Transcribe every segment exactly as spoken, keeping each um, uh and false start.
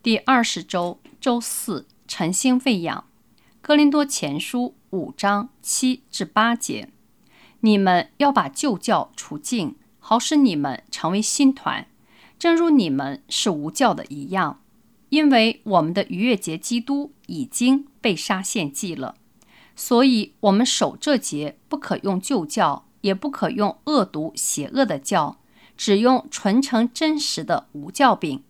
第二十周周四，晨星喂养。哥林多前书五章七至八节，你们要把旧教除尽，好使你们成为新团，正如你们是无教的一样。因为我们的逾越节基督已经被杀献祭了，所以我们守这节不可用旧教，也不可用恶毒邪恶的教，只用纯诚真实的无教饼。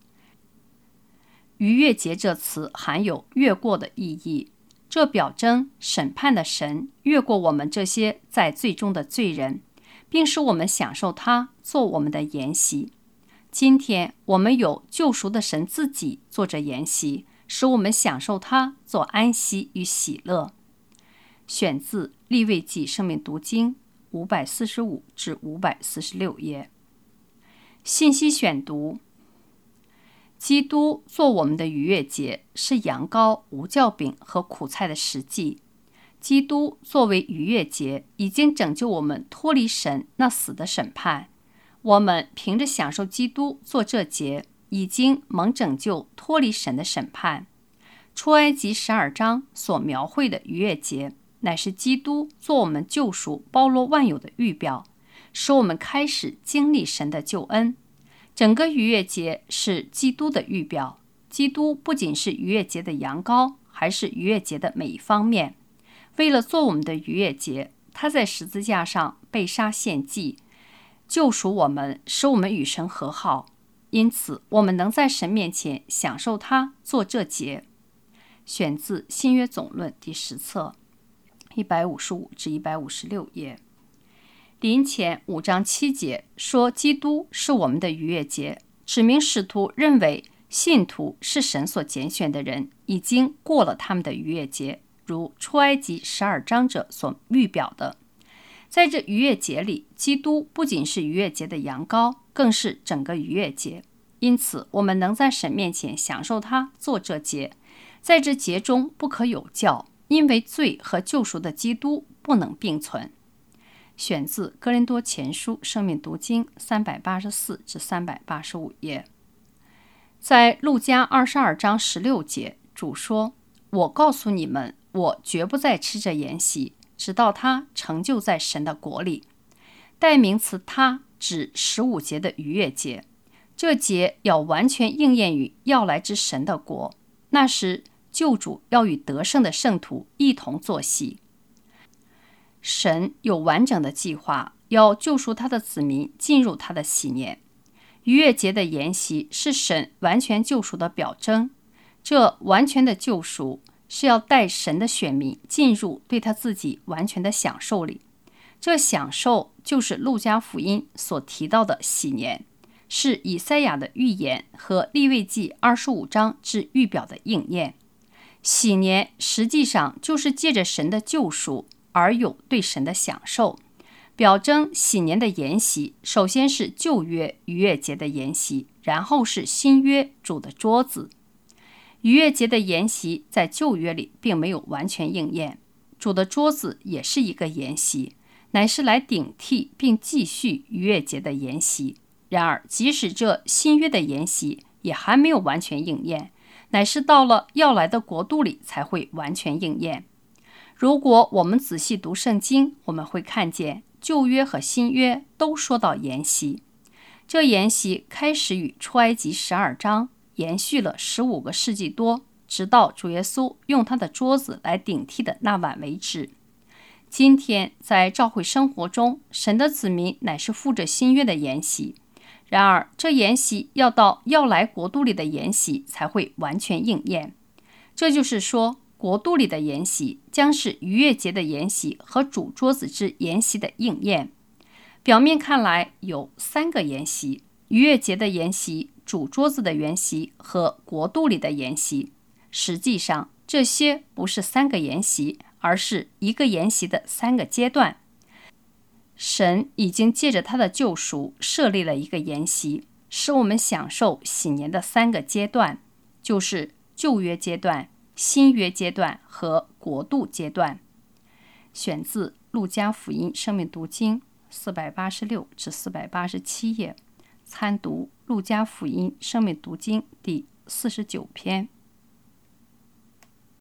逾越节这词含有越过的意义，这表征审判的神越过我们这些在罪中的罪人，并使我们享受他做我们的筵席。今天我们有救赎的神自己做着筵席，使我们享受他做安息与喜乐。选自利未记生命读经五百四十五至五百四十六页。信息选读：基督做我们的逾越节是羊羔、无酵饼和苦菜的实际。基督作为逾越节，已经拯救我们脱离神那死的审判。我们凭着享受基督做这节，已经蒙拯救脱离神的审判。出埃及十二章所描绘的逾越节，乃是基督做我们救赎包罗万有的预表，使我们开始经历神的救恩。整个逾越节是基督的预表，基督不仅是逾越节的羊羔，还是逾越节的每一方面。为了做我们的逾越节，他在十字架上被杀献祭，救赎我们，使我们与神和好。因此我们能在神面前享受他做这节。选自新约总论第十册一百五十五至一百五十六页。林前五章七节说基督是我们的逾越节，指明使徒认为信徒是神所拣选的人，已经过了他们的逾越节，如出埃及十二章者所预表的。在这逾越节里，基督不仅是逾越节的羊羔，更是整个逾越节。因此我们能在神面前享受他做这节。在这节中不可有教，因为罪和救赎的基督不能并存。选自哥林多前书生命读经三百八十四至三百八十五页。在路加二十二章十六节，主说：我告诉你们，我绝不再吃这筵席，直到它成就在神的国里。代名词他指十五节的逾越节，这节要完全应验于要来之神的国。那时救主要与得胜的圣徒一同坐席。神有完整的计划，要救赎他的子民进入他的喜年。逾越节的筵席是神完全救赎的表征，这完全的救赎是要带神的选民进入对他自己完全的享受里。这享受就是路加福音所提到的喜年，是以赛亚的预言和利未记二十五章之预表的应验。喜年实际上就是借着神的救赎而有对神的享受。表征喜年的筵席，首先是旧约逾越节的筵席，然后是新约主的桌子。逾越节的筵席在旧约里并没有完全应验，主的桌子也是一个筵席，乃是来顶替并继续逾越节的筵席。然而即使这新约的筵席也还没有完全应验，乃是到了要来的国度里才会完全应验。如果我们仔细读圣经，我们会看见旧约和新约都说到筵席。这筵席开始于出埃及十二章，延续了十五个世纪多，直到主耶稣用他的桌子来顶替的那晚为止。今天在教会生活中，神的子民乃是附着新约的筵席。然而这筵席要到要来国度里的筵席才会完全应验。这就是说，国度里的筵席将是逾越节的筵席和主桌子之筵席的应验。表面看来有三个筵席：逾越节的筵席、主桌子的筵席和国度里的筵席。实际上这些不是三个筵席，而是一个筵席的三个阶段。神已经借着他的救赎设立了一个筵席，使我们享受喜年的三个阶段，就是旧约阶段、新约阶段和国度阶段。选自路加福音生命读经四百八十六至四百八十七页，参读路加福音生命读经第四十九篇。